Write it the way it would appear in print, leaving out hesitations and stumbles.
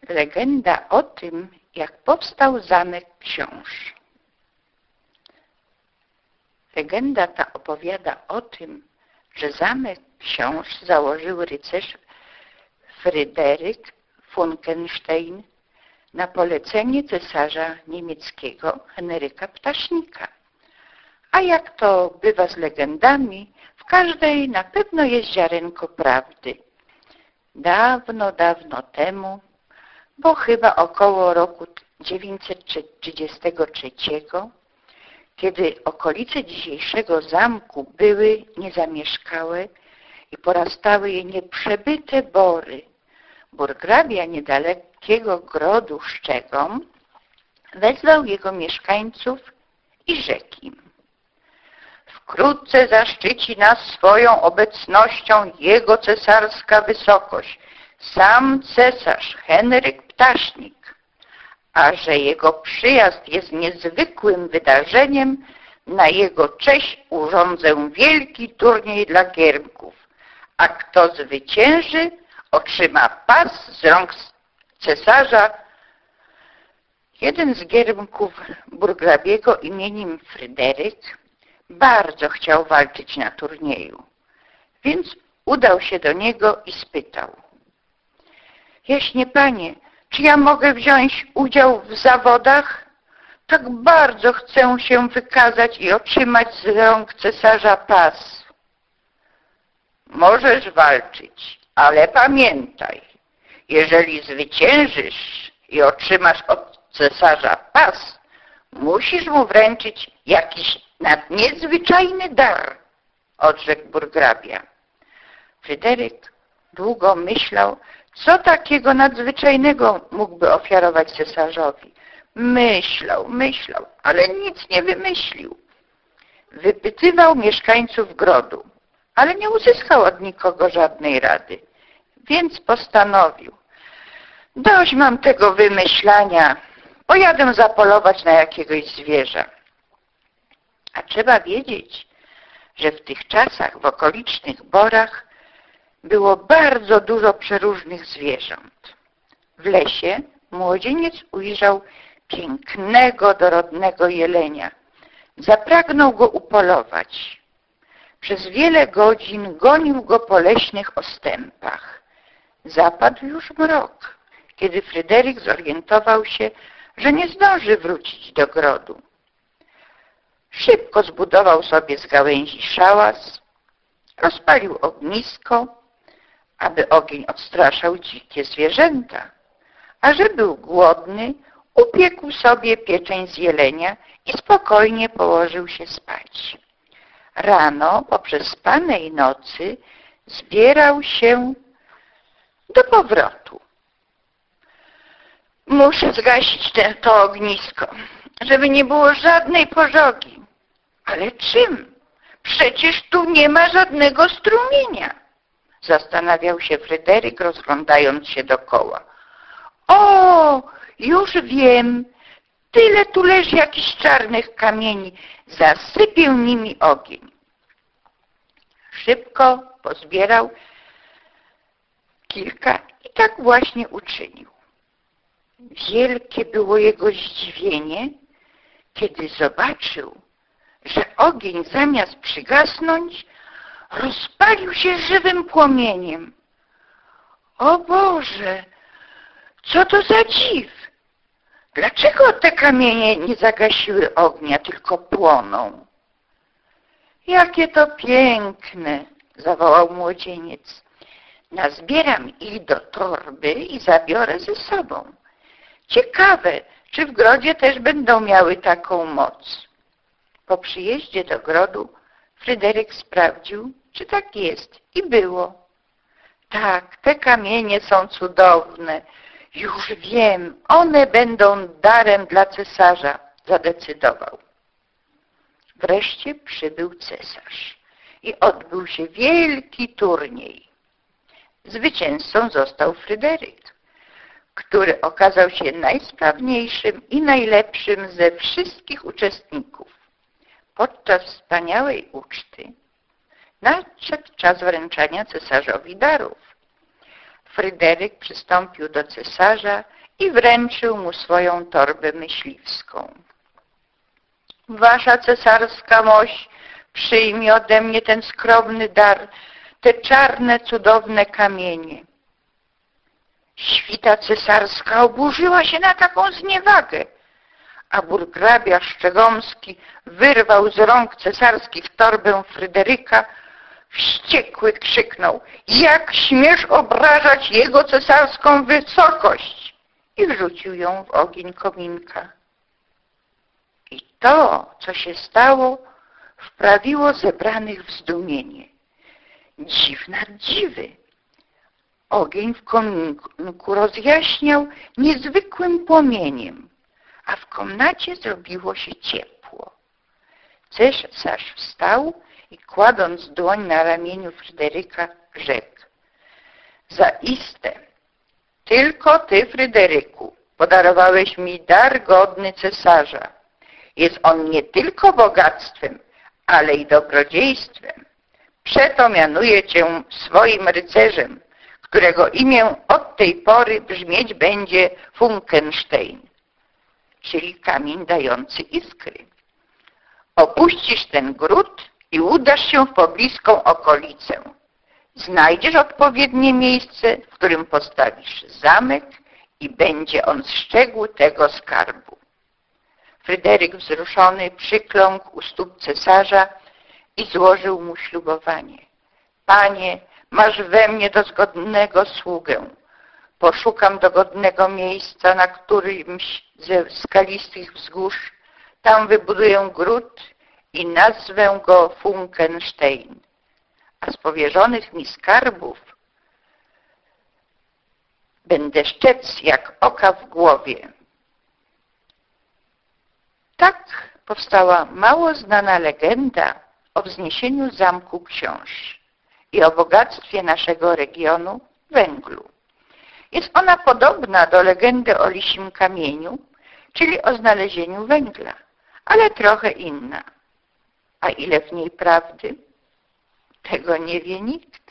Legenda o tym, jak powstał Zamek Książ. Legenda ta opowiada o tym, że Zamek Książ założył rycerz Fryderyk Funkenstein na polecenie cesarza niemieckiego Henryka Ptasznika. A jak to bywa z legendami, w każdej na pewno jest ziarenko prawdy. Dawno, dawno temu, bo chyba około roku 933, kiedy okolice dzisiejszego zamku były niezamieszkałe i porastały je nieprzebyte bory, burgrabia niedalekiego grodu Szczegom wezwał jego mieszkańców i rzekł im: wkrótce zaszczyci nas swoją obecnością jego cesarska wysokość, sam cesarz Henryk Ptasznik, a że jego przyjazd jest niezwykłym wydarzeniem, na jego cześć urządzę wielki turniej dla giermków, a kto zwycięży, otrzyma pas z rąk cesarza. Jeden z giermków burgrabiego imieniem Fryderyk bardzo chciał walczyć na turnieju, więc udał się do niego i spytał: jaśnie panie, czy ja mogę wziąć udział w zawodach? Tak bardzo chcę się wykazać i otrzymać z rąk cesarza pas. Możesz walczyć, ale pamiętaj, jeżeli zwyciężysz i otrzymasz od cesarza pas, musisz mu wręczyć jakiś nadzwyczajny dar, odrzekł burgrabia. Fryderyk długo myślał, co takiego nadzwyczajnego mógłby ofiarować cesarzowi. Myślał, ale nic nie wymyślił. Wypytywał mieszkańców grodu, ale nie uzyskał od nikogo żadnej rady, więc postanowił: dość mam tego wymyślania, pojadę zapolować na jakiegoś zwierza. A trzeba wiedzieć, że w tych czasach w okolicznych borach było bardzo dużo przeróżnych zwierząt. W lesie młodzieniec ujrzał pięknego, dorodnego jelenia. Zapragnął go upolować. Przez wiele godzin gonił go po leśnych ostępach. Zapadł już mrok, kiedy Fryderyk zorientował się, że nie zdąży wrócić do grodu. Szybko zbudował sobie z gałęzi szałas, rozpalił ognisko, aby ogień odstraszał dzikie zwierzęta, a że był głodny, upiekł sobie pieczeń z jelenia i spokojnie położył się spać. Rano, po przespanej nocy, zbierał się do powrotu. Muszę zgasić to ognisko, żeby nie było żadnej pożogi. Ale czym? Przecież tu nie ma żadnego strumienia. Zastanawiał się Fryderyk, rozglądając się dokoła. O, już wiem, tyle tu leży jakichś czarnych kamieni, zasypię nimi ogień. Szybko pozbierał kilka i tak właśnie uczynił. Wielkie było jego zdziwienie, kiedy zobaczył, że ogień zamiast przygasnąć, rozpalił się żywym płomieniem. O Boże, co to za dziw! Dlaczego te kamienie nie zagasiły ognia, tylko płoną? Jakie to piękne! Zawołał młodzieniec. Nazbieram ich do torby i zabiorę ze sobą. Ciekawe, czy w grodzie też będą miały taką moc. Po przyjeździe do grodu Fryderyk sprawdził, czy tak jest, i było. Tak, te kamienie są cudowne. Już wiem, one będą darem dla cesarza, zadecydował. Wreszcie przybył cesarz i odbył się wielki turniej. Zwycięzcą został Fryderyk, który okazał się najsprawniejszym i najlepszym ze wszystkich uczestników. Podczas wspaniałej uczty nadszedł czas wręczania cesarzowi darów. Fryderyk przystąpił do cesarza i wręczył mu swoją torbę myśliwską. Wasza cesarska mość przyjmie ode mnie ten skromny dar, te czarne, cudowne kamienie. Świta cesarska oburzyła się na taką zniewagę, a burgrabia Szczegomski wyrwał z rąk cesarskich torbę Fryderyka. Wściekły krzyknął: jak śmiesz obrażać jego cesarską wysokość! I wrzucił ją w ogień kominka. I to, co się stało, wprawiło zebranych w zdumienie. Dziw nad dziwy. Ogień w kominku rozjaśniał niezwykłym płomieniem, a w komnacie zrobiło się ciepło. Cesarz wstał i kładąc dłoń na ramieniu Fryderyka, rzekł: zaiste, tylko ty, Fryderyku, podarowałeś mi dar godny cesarza. Jest on nie tylko bogactwem, ale i dobrodziejstwem. Przeto mianuję cię swoim rycerzem, którego imię od tej pory brzmieć będzie Funkenstein, czyli kamień dający iskry. Opuścisz ten gród i udasz się w pobliską okolicę. Znajdziesz odpowiednie miejsce, w którym postawisz zamek i będzie on strzegł tego skarbu. Fryderyk wzruszony przykląkł u stóp cesarza i złożył mu ślubowanie. Panie, masz we mnie dozgodnego sługę. Poszukam dogodnego miejsca na którymś ze skalistych wzgórz. Tam wybuduję gród i nazwę go Funkenstein. A z powierzonych mi skarbów będę szczec jak oka w głowie. Tak powstała mało znana legenda o wzniesieniu Zamku Książ i o bogactwie naszego regionu węglu. Jest ona podobna do legendy o lisim kamieniu, czyli o znalezieniu węgla, ale trochę inna. A ile w niej prawdy? Tego nie wie nikt.